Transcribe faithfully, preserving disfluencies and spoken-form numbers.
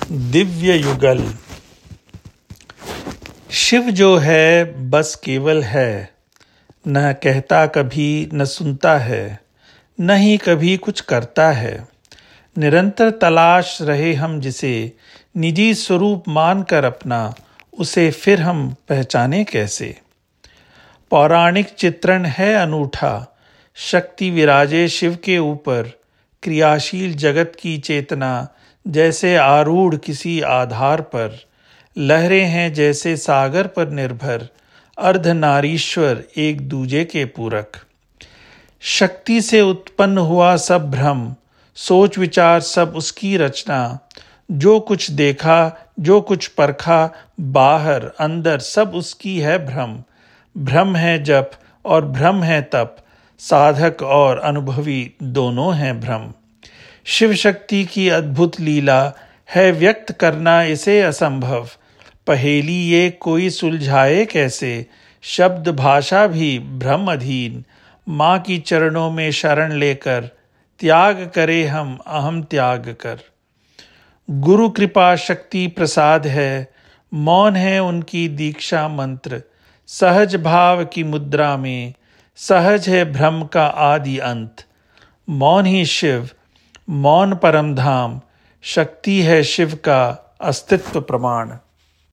दिव्य युगल। शिव जो है बस केवल है, न कहता कभी न सुनता है, न ही कभी कुछ करता है। निरंतर तलाश रहे हम जिसे, निजी स्वरूप मानकर अपना, उसे फिर हम पहचाने कैसे। पौराणिक चित्रण है अनूठा, शक्ति विराजे शिव के ऊपर। क्रियाशील जगत की चेतना जैसे आरूढ़ किसी आधार पर। लहरें हैं जैसे सागर पर निर्भर, अर्धनारीश्वर एक दूजे के पूरक। शक्ति से उत्पन्न हुआ सब भ्रम, सोच विचार सब उसकी रचना। जो कुछ देखा जो कुछ परखा, बाहर अंदर सब उसकी है भ्रम। भ्रम है जप और भ्रम है तप, साधक और अनुभवी दोनों हैं भ्रम। शिव शक्ति की अद्भुत लीला है, व्यक्त करना इसे असंभव। पहेली ये कोई सुलझाए कैसे, शब्द भाषा भी भ्रम अधीन। माँ की चरणों में शरण लेकर, त्याग करे हम अहम त्याग कर। गुरु कृपा शक्ति प्रसाद है, मौन है उनकी दीक्षा मंत्र। सहज भाव की मुद्रा में, सहज है भ्रम का आदि अंत। मौन ही शिव, मौन परम धाम, शक्ति है शिव का अस्तित्व प्रमाण।